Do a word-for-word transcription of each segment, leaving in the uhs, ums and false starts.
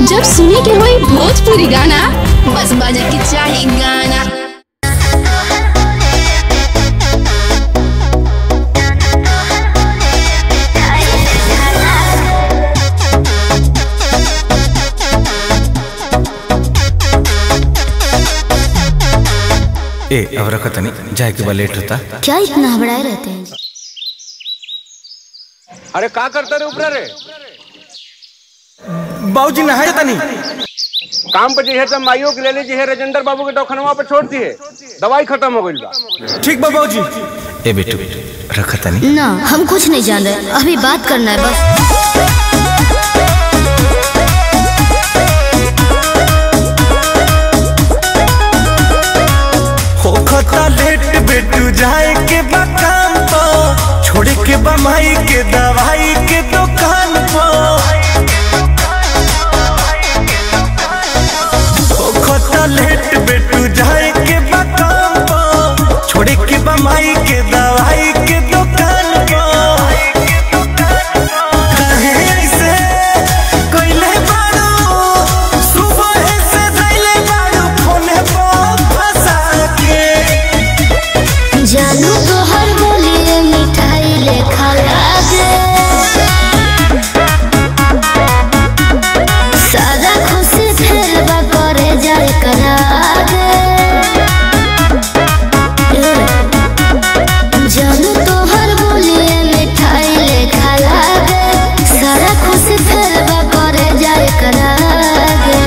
जब सुने के होई भोजपुरी गाना बस बजे के चाही गाना। ए अब रखा तनी जाए के बाद लेट होता। क्या इतना हबड़ाए रहते हैं? अरे का करते रे ऊपर रे? बाबूजी नहाए तनी काम पे जे है माइयो के ले लीजिए है राजेंद्र बाबू के दवाखाना पे छोड़ दिए, दवाई खत्म हो गई बा। ठीक बा बाबूजी। ए बेटू रखा तनी ना हम कुछ नहीं जान रहे, अभी बात करना है बस। लेट बेटू जाए के बा काम तो छोड़ के बा माई के दवाई के दुकान पर लेट बेटू जाए के बा काम तो छोड़ के बा माई के दवाई के दुकान जानू तो हर बोलिए मिठाई ले खाला दे, सादा खुशी फिर बा करे जाए करा दे। जानू तो हर बोलिए मिठाई ले खाला दे, सादा खुशी फिर बा करे जाए करा दे।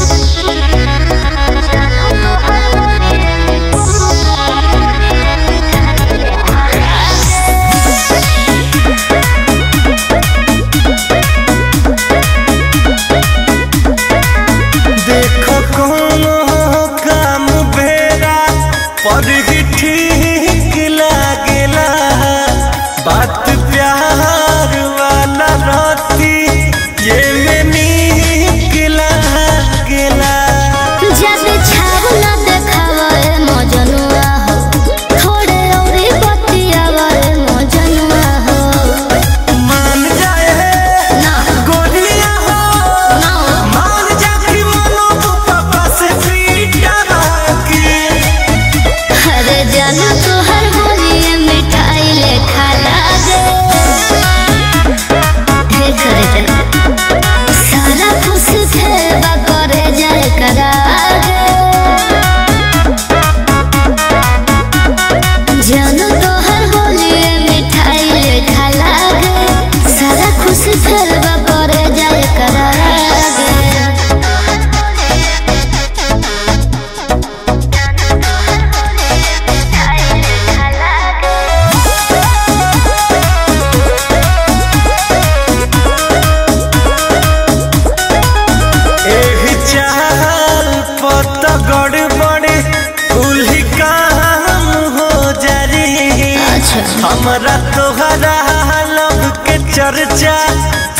पर ही ठीक लागेला बात प्यार वाला राती ये में नीक लागेला। जब छावला देखावा ए मजनुआ हो, थोड़े औरी बतियावा ए मजनुआ हो। मान जाए ना गोलिया हो ना मान जा कि मनो तो पापा से पीटा बाकी। अरे जानू तो हर बोलिए मिठाई ले खाला दे, हे करे जा सारा खुशी फेबा करे जाए करा दे। जानू तो हर बोलिए मिठाई ले खाला दे, सारा खुशी फेबा करे जाए करा दे। चाल पत गड़बड़े उल्ही काम हो जारी। अच्छा हमरा तोहरा लब के चर्चा